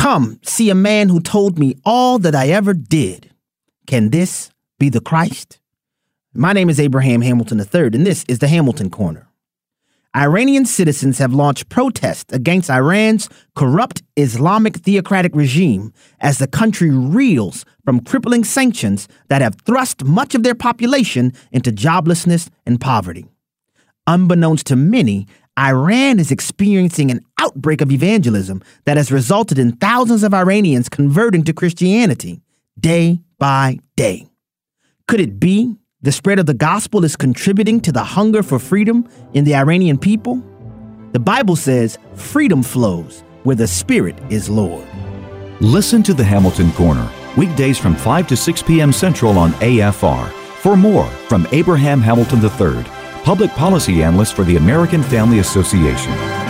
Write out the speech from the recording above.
Come, see a man who told me all that I ever did. Can this be the Christ? My name is Abraham Hamilton III, and this is the Hamilton Corner. Iranian citizens have launched protests against Iran's corrupt Islamic theocratic regime as the country reels from crippling sanctions that have thrust much of their population into joblessness and poverty. Unbeknownst to many, Iran is experiencing an outbreak of evangelism that has resulted in thousands of Iranians converting to Christianity day by day. Could it be the spread of the gospel is contributing to the hunger for freedom in the Iranian people? The Bible says freedom flows where the Spirit is Lord. Listen to the Hamilton Corner, weekdays from 5 to 6 p.m. Central on AFR. For more from Abraham Hamilton III, Public Policy Analyst for the American Family Association.